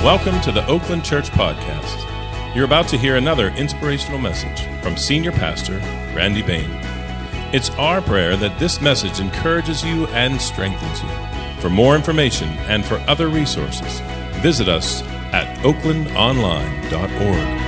Welcome to the Oakland Church Podcast. You're about to hear another inspirational message from Senior Pastor Randy Bain. It's our prayer that this message encourages you and strengthens you. For more information and for other resources, visit us at oaklandonline.org.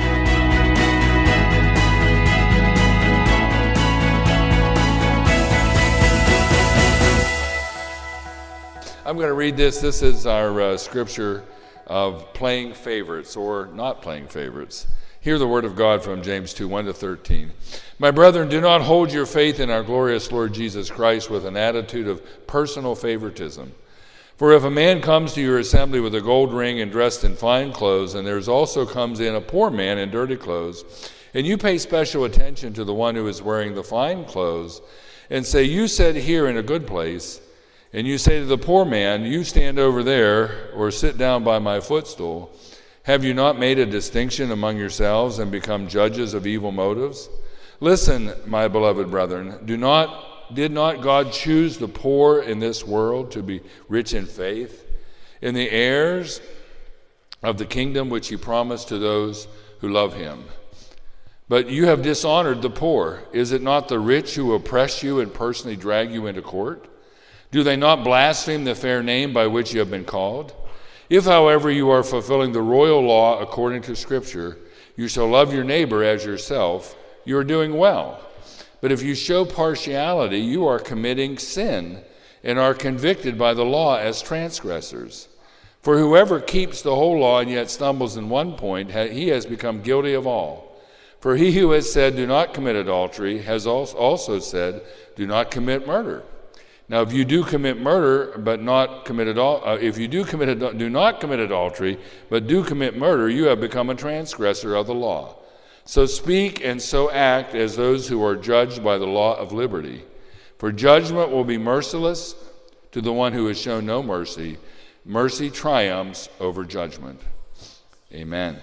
I'm going to read this. This is our scripture of playing favorites or not playing favorites. Hear the word of God from James 2, 1-13. My brethren, do not hold your faith in our glorious Lord Jesus Christ with an attitude of personal favoritism. For if a man comes to your assembly with a gold ring and dressed in fine clothes, and there also comes in a poor man in dirty clothes, and you pay special attention to the one who is wearing the fine clothes, and say, you sat here in a good place, and you say to the poor man, you stand over there, or sit down by my footstool, have you not made a distinction among yourselves and become judges of evil motives? Listen, my beloved brethren, did not God choose the poor in this world to be rich in faith, in the heirs of the kingdom which he promised to those who love him? But you have dishonored the poor. Is it not the rich who oppress you and personally drag you into court? Do they not blaspheme the fair name by which you have been called? If, however, you are fulfilling the royal law according to Scripture, you shall love your neighbor as yourself, you are doing well. But if you show partiality, you are committing sin and are convicted by the law as transgressors. For whoever keeps the whole law and yet stumbles in one point, he has become guilty of all. For he who has said, do not commit adultery, has also said, do not commit murder. Now, if you do commit murder, but not commit do not commit adultery, but do commit murder, you have become a transgressor of the law. So speak and so act as those who are judged by the law of liberty. For judgment will be merciless to the one who has shown no mercy. Mercy triumphs over judgment. Amen.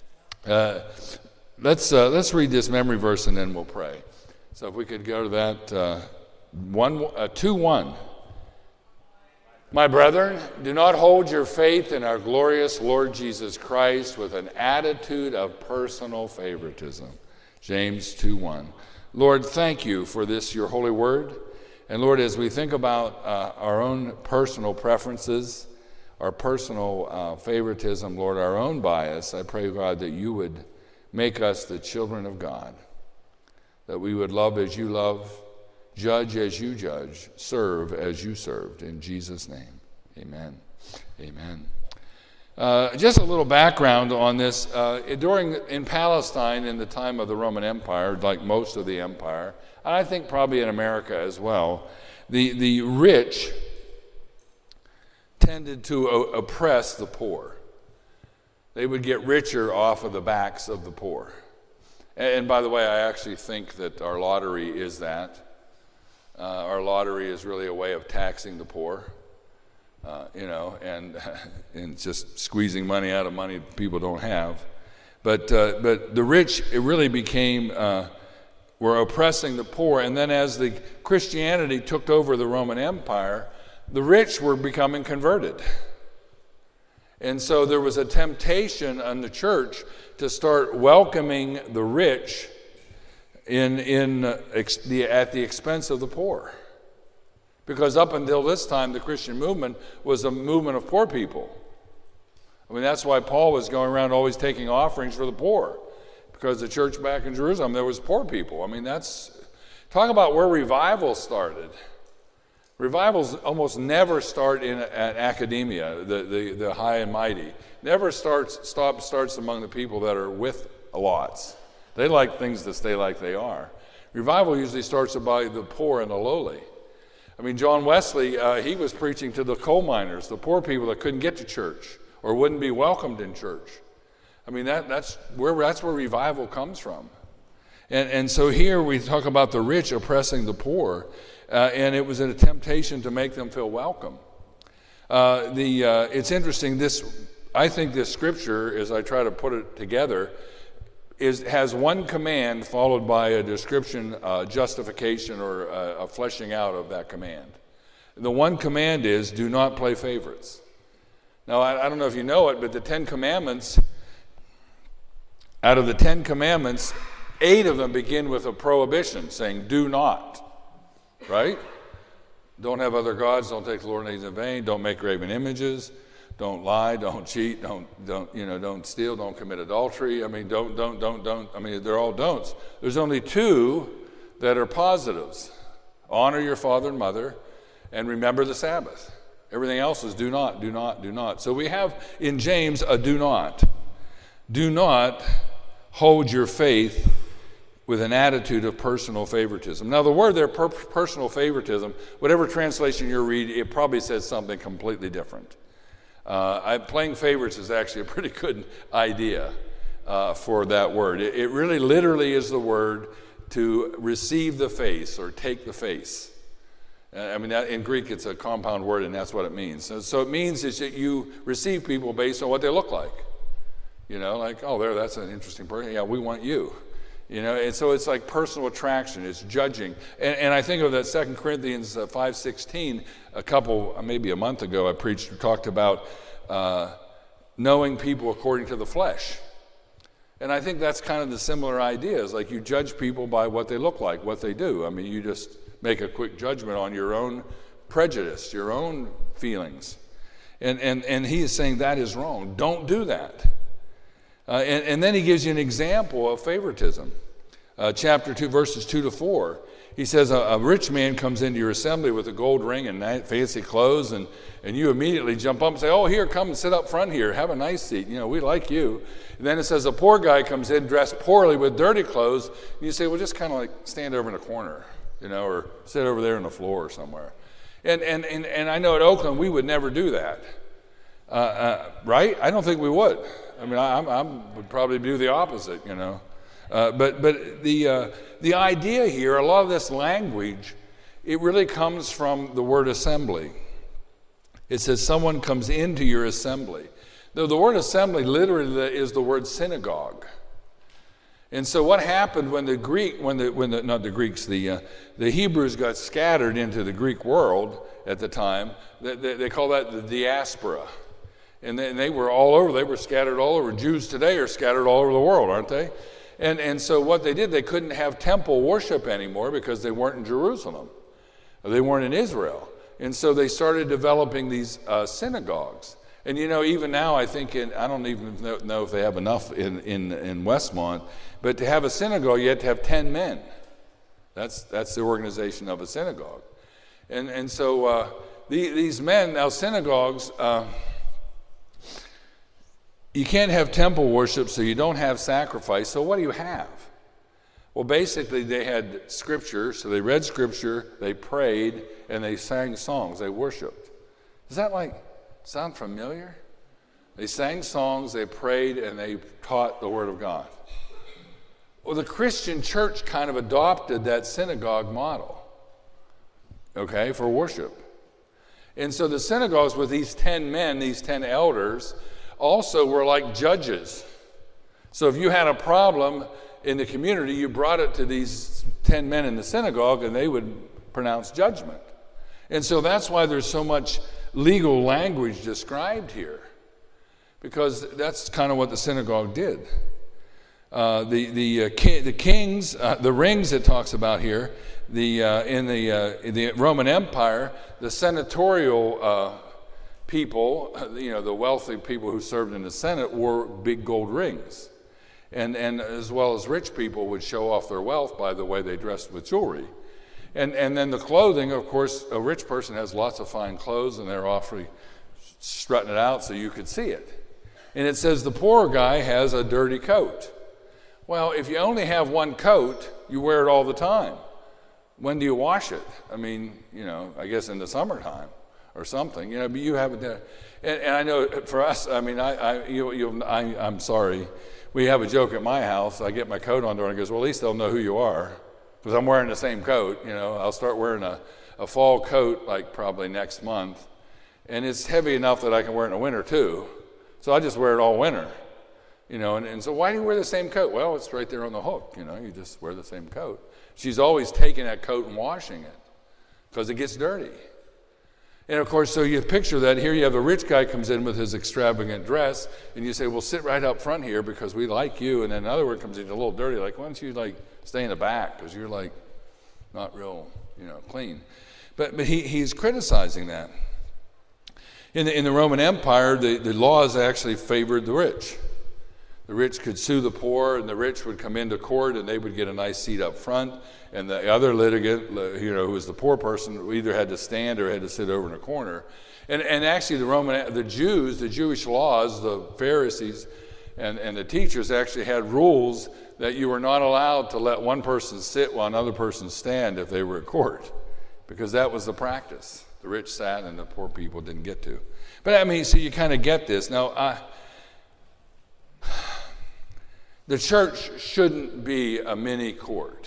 Let's read this memory verse and then we'll pray. So if we could go to that. 2:1. My brethren, do not hold your faith in our glorious Lord Jesus Christ with an attitude of personal favoritism. James 2:1. Lord, thank you for this, your holy word. And Lord, as we think about our own personal preferences, our personal favoritism, Lord, our own bias, I pray, God, that you would make us the children of God, that we would love as you love, judge as you judge, serve as you served. In Jesus' name, amen. Amen. Just a little background on this. In Palestine, in the time of the Roman Empire, like most of the empire, and I think probably in America as well, the rich tended to oppress the poor. They would get richer off of the backs of the poor. And by the way, I actually think that our lottery is that. Our lottery is really a way of taxing the poor, and just squeezing money out of money people don't have. But the rich, it really became, were oppressing the poor. And then as the Christianity took over the Roman Empire, the rich were becoming converted. And so there was a temptation on the church to start welcoming the rich at the expense of the poor. Because up until this time, the Christian movement was a movement of poor people. I mean, that's why Paul was going around always taking offerings for the poor. Because the church back in Jerusalem, there was poor people. I mean, talk about where revival started. Revivals almost never start at academia, the high and mighty. Never starts among the people that are with lots. They like things to stay like they are. Revival usually starts by the poor and the lowly. I mean, John Wesley, he was preaching to the coal miners, the poor people that couldn't get to church or wouldn't be welcomed in church. I mean, that's where revival comes from. And so here we talk about the rich oppressing the poor, and it was a temptation to make them feel welcome. It's interesting, I think this scripture, as I try to put it together, has one command followed by a description, justification, or a fleshing out of that command. The one command is, do not play favorites. Now, I don't know if you know it, but the Ten Commandments, out of the 10 Commandments, 8 of them begin with a prohibition, saying, do not, right? Don't have other gods, don't take the Lord's name in vain, don't make graven images, don't lie, don't cheat, don't steal, don't commit adultery. I mean, don't. I mean, they're all don'ts. There's only 2 that are positives. Honor your father and mother, and remember the Sabbath. Everything else is do not, do not, do not. So we have in James a do not. Do not hold your faith with an attitude of personal favoritism. Now, the word there, personal favoritism, whatever translation you read, it probably says something completely different. Playing favorites is actually a pretty good idea for that word. It really literally is the word to receive the face or take the face. I mean, in Greek, it's a compound word, and that's what it means. So it means is that you receive people based on what they look like. You know, like, oh, that's an interesting person. Yeah, we want you. You know, and so it's like personal attraction. It's judging. And I think of that 2 Corinthians 5:16, maybe a month ago, I talked about knowing people according to the flesh. And I think that's kind of the similar idea. It's like you judge people by what they look like, what they do. I mean, you just make a quick judgment on your own prejudice, your own feelings. And he is saying that is wrong. Don't do that. And then he gives you an example of favoritism. Chapter 2, verses 2-4. He says, a rich man comes into your assembly with a gold ring and fancy clothes, and you immediately jump up and say, oh, here, come and sit up front here. Have a nice seat. You know, we like you. And then it says a poor guy comes in dressed poorly with dirty clothes, and you say, well, just kind of like stand over in a corner, you know, or sit over there on the floor somewhere. And I know at Oakland we would never do that. Right? I don't think we would. I mean, I would probably do the opposite, you know. But the idea here, a lot of this language, it really comes from the word assembly. It says someone comes into your assembly. Now, the word assembly literally is the word synagogue. And so what happened when the Hebrews got scattered into the Greek world at the time, they call that the diaspora. And they were all over. They were scattered all over. Jews today are scattered all over the world, aren't they? And so what they did, they couldn't have temple worship anymore because they weren't in Jerusalem. They weren't in Israel. And so they started developing these synagogues. And you know, even now, I think, I don't even know if they have enough in Westmont, but to have a synagogue, you have to have 10 men. That's the organization of a synagogue. And so these men, now synagogues, you can't have temple worship, so you don't have sacrifice. So what do you have? Well, basically, they had scripture, so they read scripture, they prayed, and they sang songs. They worshiped. Does that sound familiar? They sang songs, they prayed, and they taught the Word of God. Well, the Christian church kind of adopted that synagogue model, okay, for worship. And so the synagogues with these 10 men, these 10 elders, also were like judges. So if you had a problem in the community, you brought it to these 10 men in the synagogue, and they would pronounce judgment. And so that's why there's so much legal language described here, because that's kind of what the synagogue did. The kings, the rings it talks about here, in the Roman Empire, the senatorial people, the wealthy people who served in the Senate wore big gold rings. And as well as rich people would show off their wealth by the way they dressed with jewelry. And then the clothing, of course, a rich person has lots of fine clothes, and they're awfully strutting it out so you could see it. And it says the poor guy has a dirty coat. Well, if you only have one coat, you wear it all the time. When do you wash it? I mean, I guess in the summertime or something, but you have it. And I know for us, I mean, I'm sorry. We have a joke at my house. I get my coat on door, and it goes, well, at least they'll know who you are, because I'm wearing the same coat. I'll start wearing a fall coat like probably next month, and it's heavy enough that I can wear it in the winter too. So I just wear it all winter, and so why do you wear the same coat? Well, it's right there on the hook. You just wear the same coat. She's always taking that coat and washing it because it gets dirty. And of course, so you picture that. Here you have a rich guy comes in with his extravagant dress, and you say, well, sit right up front here because we like you. And then another one comes in a little dirty, like, why don't you stay in the back because you're not real, clean. But he's criticizing that. In the Roman Empire, the laws actually favored the rich. The rich could sue the poor, and the rich would come into court, and they would get a nice seat up front. And the other litigant, who was the poor person, either had to stand or had to sit over in a corner. And actually, the Jews, the Jewish laws, the Pharisees, and the teachers actually had rules that you were not allowed to let one person sit while another person stand if they were at court, because that was the practice. The rich sat, and the poor people didn't get to. But so you kind of get this now. The church shouldn't be a mini court,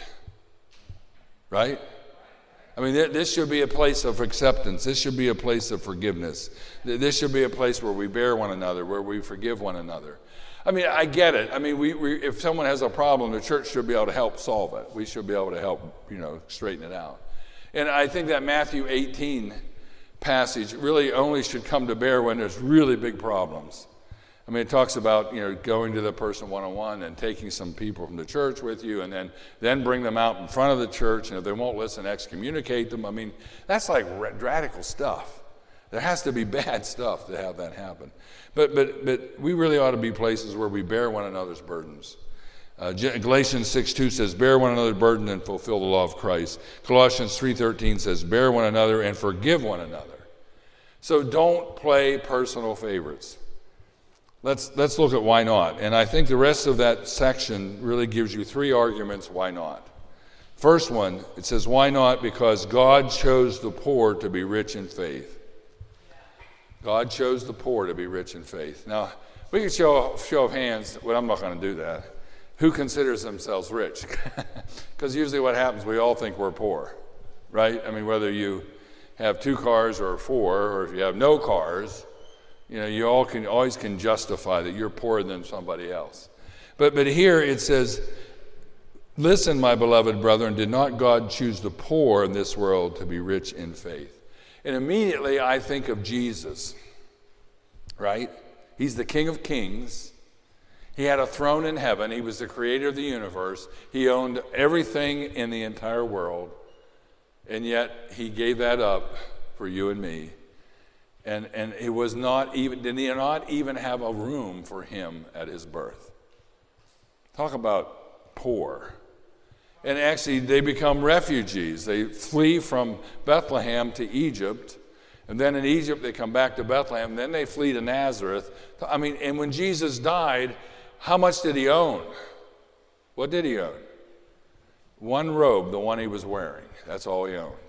right? This should be a place of acceptance. This should be a place of forgiveness. This should be a place where we bear one another, where we forgive one another. I get it. If someone has a problem, the church should be able to help solve it. We should be able to help, straighten it out. And I think that Matthew 18 passage really only should come to bear when there's really big problems. It talks about, going to the person one-on-one and taking some people from the church with you and then bring them out in front of the church, and if they won't listen, excommunicate them. That's like radical stuff. There has to be bad stuff to have that happen. But we really ought to be places where we bear one another's burdens. Galatians 6:2 says, bear one another's burden and fulfill the law of Christ. Colossians 3:13 says, bear one another and forgive one another. So don't play personal favorites. Let's look at why not. And I think the rest of that section really gives you 3 arguments why not. First one, it says, why not? Because God chose the poor to be rich in faith. God chose the poor to be rich in faith. Now, we can show of hands, well, I'm not going to do that. Who considers themselves rich? Because usually what happens, we all think we're poor, right? Whether you have 2 cars or 4, or if you have no cars, you always can justify that you're poorer than somebody else. But here it says, listen, my beloved brethren, did not God choose the poor in this world to be rich in faith? And immediately I think of Jesus, right? He's the King of Kings. He had a throne in heaven. He was the creator of the universe. He owned everything in the entire world. And yet he gave that up for you and me. And it was not even, did he not even have a room for him at his birth? Talk about poor. And actually, they become refugees. They flee from Bethlehem to Egypt. And then in Egypt, they come back to Bethlehem. Then they flee to Nazareth. And when Jesus died, how much did he own? What did he own? One robe, the one he was wearing. That's all he owned.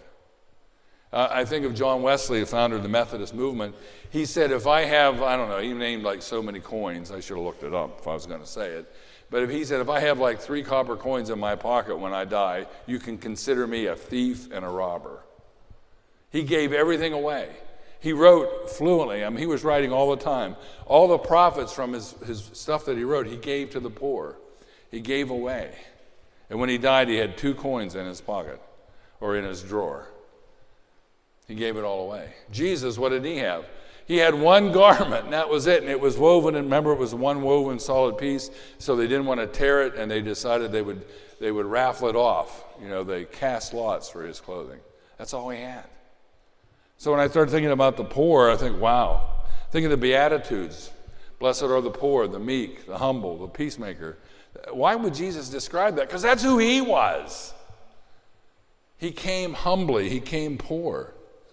I think of John Wesley, the founder of the Methodist movement. He said, if I have, he named so many coins. I should have looked it up if I was going to say it. But he said, if I have 3 copper coins in my pocket when I die, you can consider me a thief and a robber. He gave everything away. He wrote fluently. He was writing all the time. All the profits from his stuff that he wrote, he gave to the poor. He gave away. And when he died, he had 2 coins in his pocket or in his drawer. He gave it all away. Jesus, what did he have? He had 1 garment, and that was it. And it was woven, and remember, it was one woven solid piece, so they didn't want to tear it, and they decided they would raffle it off. They cast lots for his clothing. That's all he had. So when I started thinking about the poor, I think, wow. Think of the Beatitudes. Blessed are the poor, the meek, the humble, the peacemaker. Why would Jesus describe that? Because that's who he was. He came humbly. He came poor.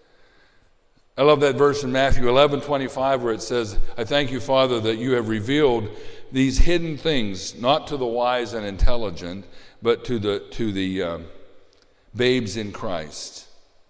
I love that verse in Matthew 11:25 where it says, I thank you, Father, that you have revealed these hidden things, not to the wise and intelligent, but to the babes in Christ.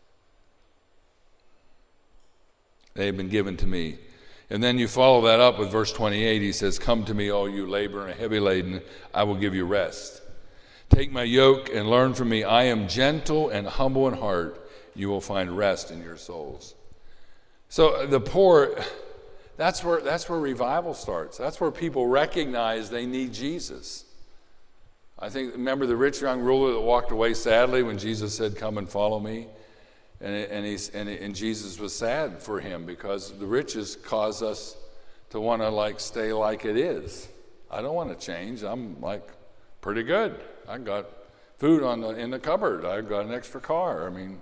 They have been given to me. And then you follow that up with verse 28. He says, come to me, all you labor and heavy laden, I will give you rest. Take my yoke and learn from me. I am gentle and humble in heart. You will find rest in your souls. So the poor, that's where revival starts. That's where people recognize they need Jesus. Remember the rich young ruler that walked away sadly when Jesus said, come and follow me? And Jesus was sad for him because the riches cause us to want to like stay like it is. I don't want to change. I'm like pretty good. I got food in the cupboard. I've got an extra car. I mean,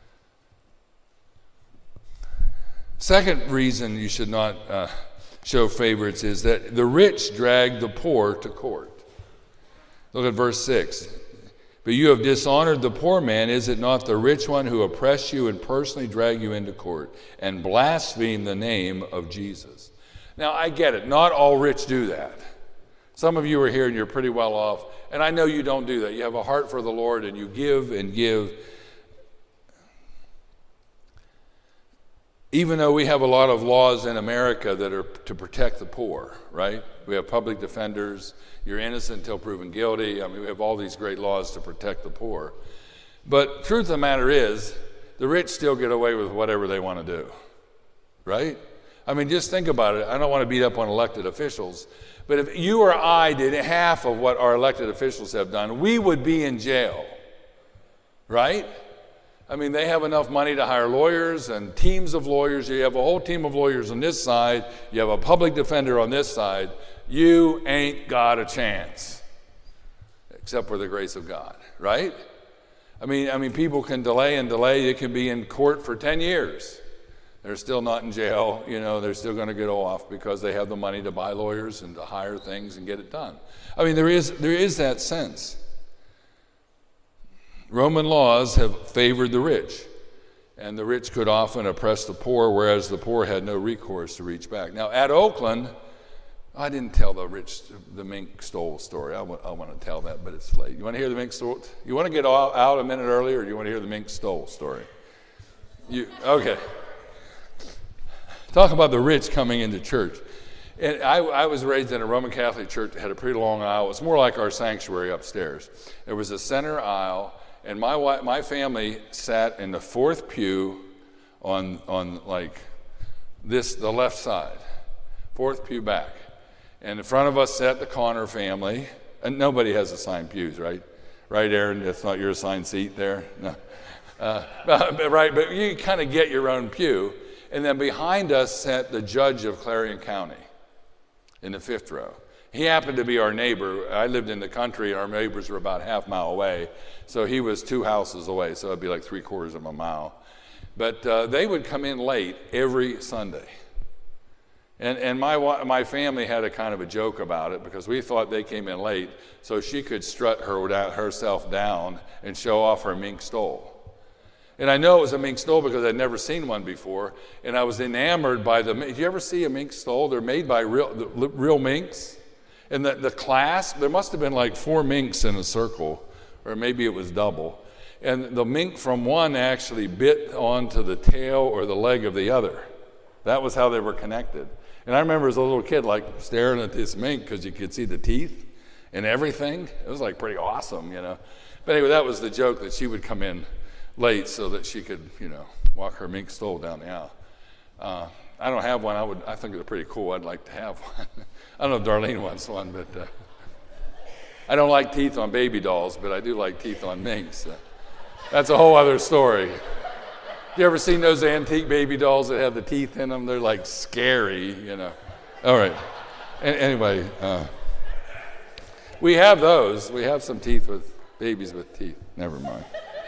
second reason you should not show favorites is that the rich drag the poor to court. Look at verse 6. But you have dishonored the poor man. Is it not the rich one who oppress you and personally drag you into court and blaspheme the name of Jesus? Now, I get it. Not all rich do that. Some of you are here and you're pretty well off, and I know you don't do that. You have a heart for the Lord and you give and give. Even though we have a lot of laws in America that are to protect the poor, right? We have public defenders. You're innocent until proven guilty. I mean, we have all these great laws to protect the poor. But truth of the matter is, the rich still get away with whatever they want to do, right? I mean, just think about it. I don't want to beat up on elected officials, but if you or I did half of what our elected officials have done, we would be in jail, right? I mean, they have enough money to hire lawyers and teams of lawyers. You have a whole team of lawyers on this side. You have a public defender on this side. You ain't got a chance, except for the grace of God, right? I mean, people can delay and delay. It can be in court for 10 years. They're still not in jail. You know, they're still going to get off because they have the money to buy lawyers and to hire things and get it done. I mean, there is that sense. Roman laws have favored the rich, and the rich could often oppress the poor, whereas the poor had no recourse to reach back. Now, at Oakland, I didn't tell the mink stole story. I want to tell that, but it's late. You want to hear the mink stole? You want to get out a minute earlier, or do you want to hear the mink stole story? Okay. Talk about the rich coming into church. And I was raised in a Roman Catholic church that had a pretty long aisle. It's more like our sanctuary upstairs. There was a center aisle, and my family sat in the fourth pew on like this, the left side, fourth pew back. And in front of us sat the Connor family, and nobody has assigned pews, right? Right, Aaron? That's not your assigned seat there? No. Right, but you kind of get your own pew. And then behind us sat the judge of Clarion County in the fifth row. He happened to be our neighbor. I lived in the country, and our neighbors were about half mile away. So he was 2 houses away, so it'd be like 3/4 of a mile. But they would come in late every Sunday. And my family had a kind of a joke about it because we thought they came in late so she could strut herself down and show off her mink stole. And I know it was a mink stole because I'd never seen one before, and I was enamored by them. Did you ever see a mink stole? They're made by real minks. And the clasp, there must have been like 4 minks in a circle, or maybe it was double. And the mink from one actually bit onto the tail or the leg of the other. That was how they were connected. And I remember as a little kid, like staring at this mink because you could see the teeth and everything. It was like pretty awesome, you know. But anyway, that was the joke, that she would come in late so that she could, you know, walk her mink stole down the aisle. I don't have one. I think they're pretty cool. I'd like to have one. I don't know if Darlene wants one, but I don't like teeth on baby dolls, but I do like teeth on minks. That's a whole other story. You ever seen those antique baby dolls that have the teeth in them? They're like scary, you know. All right. Anyway, we have those. We have some teeth with babies with teeth. Never mind.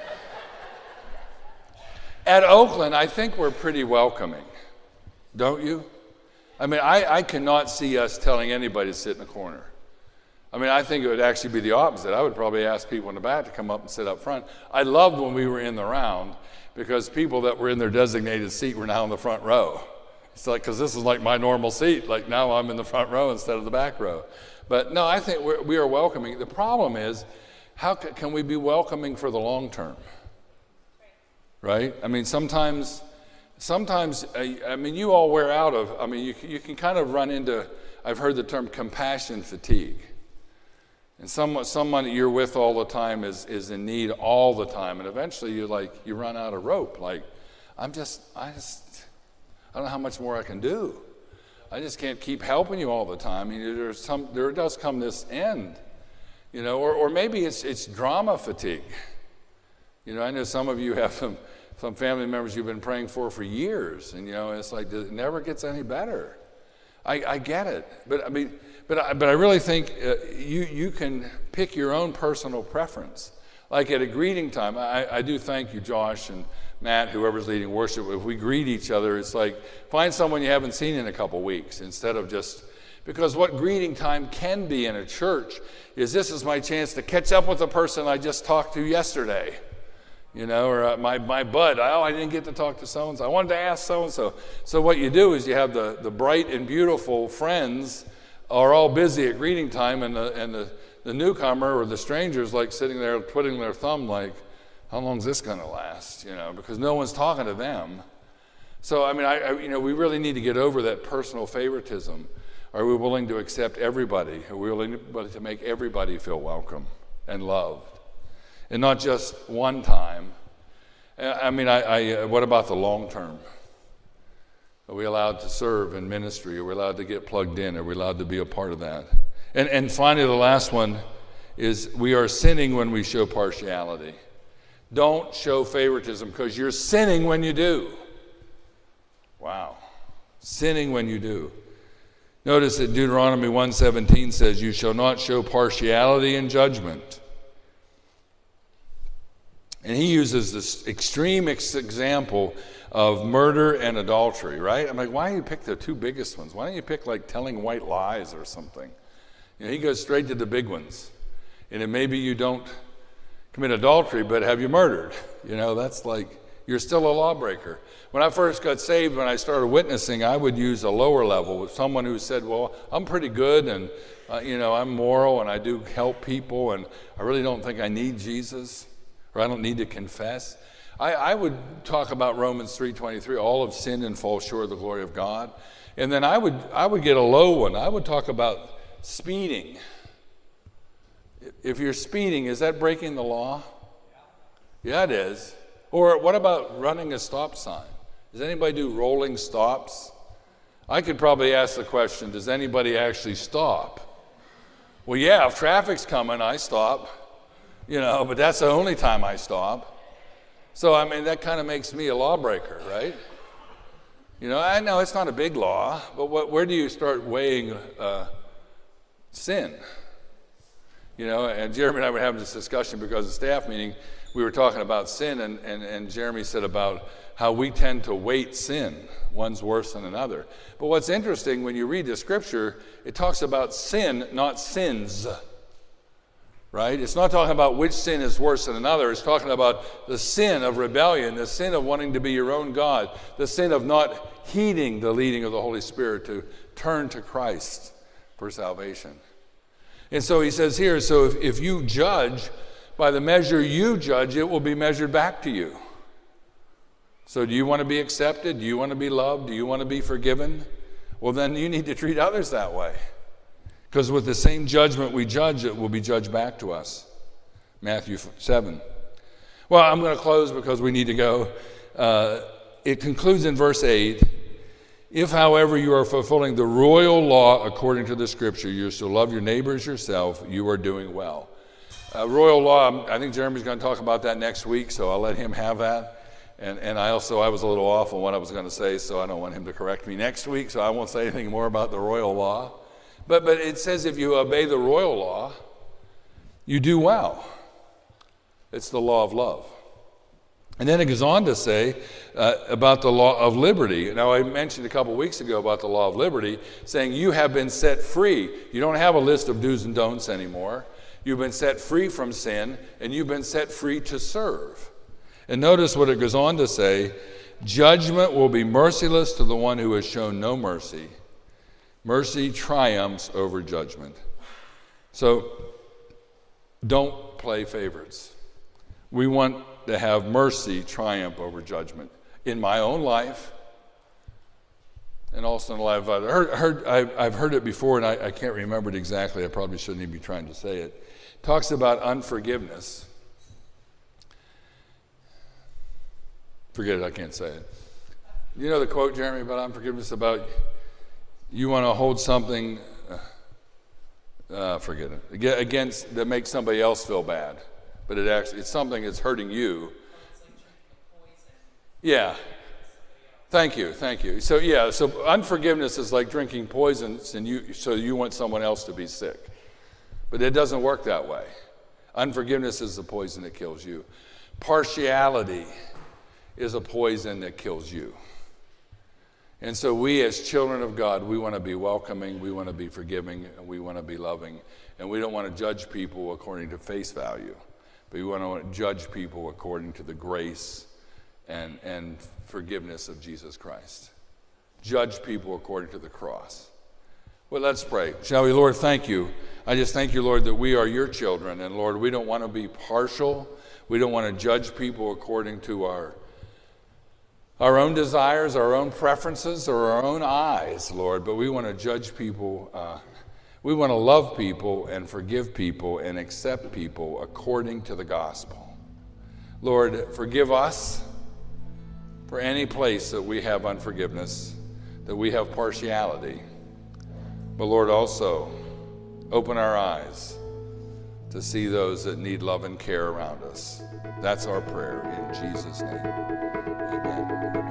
At Oakland, I think we're pretty welcoming, don't you? I mean, I cannot see us telling anybody to sit in the corner. I mean, I think it would actually be the opposite. I would probably ask people in the back to come up and sit up front. I loved when we were in the round because people that were in their designated seat were now in the front row. It's like, because this is like my normal seat. Like now I'm in the front row instead of the back row. But no, I think we are welcoming. The problem is, how can we be welcoming for the long term? Right? I mean, sometimes, I mean, you all wear out of, I mean, you can kind of run into, I've heard the term compassion fatigue. And someone that you're with all the time is in need all the time. And eventually you run out of rope. Like, I don't know how much more I can do. I just can't keep helping you all the time. I mean, there does come this end, you know, or maybe it's drama fatigue. I know some of you have some family members you've been praying for years, and it's like it never gets any better. I get it, but I really think you can pick your own personal preference. Like at a greeting time, I do thank you, Josh and Matt, whoever's leading worship. If we greet each other, it's like find someone you haven't seen in a couple weeks instead of just, because what greeting time can be in a church is this is my chance to catch up with the person I just talked to yesterday. Or my bud, I didn't get to talk to so-and-so. I wanted to ask so-and-so. So what you do is you have the bright and beautiful friends are all busy at greeting time, and the newcomer or the stranger's like sitting there twiddling their thumb like, how long is this going to last? Because no one's talking to them. So, we really need to get over that personal favoritism. Are we willing to accept everybody? Are we willing to make everybody feel welcome and loved? And not just one time. What about the long term? Are we allowed to serve in ministry? Are we allowed to get plugged in? Are we allowed to be a part of that? And finally, the last one is we are sinning when we show partiality. Don't show favoritism because you're sinning when you do. Wow. Sinning when you do. Notice that Deuteronomy 1:17 says, you shall not show partiality in judgment. And he uses this extreme example of murder and adultery, right? I'm like, why don't you pick the two biggest ones? Why don't you pick like telling white lies or something? He goes straight to the big ones. And then maybe you don't commit adultery, but have you murdered? That's like, you're still a lawbreaker. When I first got saved, when I started witnessing, I would use a lower level with someone who said, well, I'm pretty good and, I'm moral and I do help people and I really don't think I need Jesus. Or I don't need to confess. I would talk about Romans 3:23, all have sinned and fall short of the glory of God. And then I would get a low one. I would talk about speeding. If you're speeding, is that breaking the law? Yeah, it is. Or what about running a stop sign? Does anybody do rolling stops? I could probably ask the question, does anybody actually stop? Well, yeah, if traffic's coming, I stop. But that's the only time I stop. So, that kind of makes me a lawbreaker, right? I know it's not a big law, but where do you start weighing sin? And Jeremy and I were having this discussion because of the staff meeting. We were talking about sin, and Jeremy said about how we tend to weight sin. One's worse than another. But what's interesting, when you read the scripture, it talks about sin, not sins. Right? It's not talking about which sin is worse than another. It's talking about the sin of rebellion, the sin of wanting to be your own God, the sin of not heeding the leading of the Holy Spirit to turn to Christ for salvation. And so he says here, so if you judge by the measure you judge, it will be measured back to you. So do you want to be accepted? Do you want to be loved? Do you want to be forgiven? Well, then you need to treat others that way. Because with the same judgment we judge, it will be judged back to us. Matthew 7. Well, I'm going to close because we need to go. It concludes in verse 8. If, however, you are fulfilling the royal law according to the scripture, you shall love your neighbors yourself, you are doing well. Royal law, I think Jeremy's going to talk about that next week, so I'll let him have that. And I was a little off on what I was going to say, so I don't want him to correct me next week, so I won't say anything more about the royal law. But it says if you obey the royal law, you do well. It's the law of love. And then it goes on to say about the law of liberty. Now, I mentioned a couple weeks ago about the law of liberty, saying you have been set free. You don't have a list of do's and don'ts anymore. You've been set free from sin, and you've been set free to serve. And notice what it goes on to say, judgment will be merciless to the one who has shown no mercy. Mercy triumphs over judgment. So don't play favorites. We want to have mercy triumph over judgment in my own life and also in the life of others. I've heard it before, and I can't remember it exactly. I probably shouldn't even be trying to say it. It talks about unforgiveness. Forget it, I can't say it. You know the quote, Jeremy, about unforgiveness, about you want to hold something, forget it, against that makes somebody else feel bad. but it's something that's hurting you. Yeah. Thank you. So unforgiveness is like drinking poison, and so you want someone else to be sick. But it doesn't work that way. Unforgiveness is the poison that kills you. Partiality is a poison that kills you. And so we as children of God, we want to be welcoming, we want to be forgiving, and we want to be loving. And we don't want to judge people according to face value, but we want to judge people according to the grace and forgiveness of Jesus Christ. Judge people according to the cross. Well, let's pray. Shall we? Lord, thank you. I just thank you, Lord, that we are your children. And Lord, we don't want to be partial. We don't want to judge people according to our own desires, our own preferences, or our own eyes, Lord. But we want to judge people. We want to love people and forgive people and accept people according to the gospel. Lord, forgive us for any place that we have unforgiveness, that we have partiality. But Lord, also open our eyes to see those that need love and care around us. That's our prayer in Jesus' name. Amen.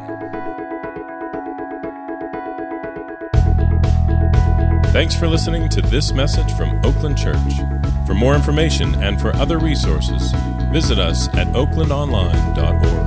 Thanks for listening to this message from Oakland Church. For more information and for other resources, visit us at oaklandonline.org.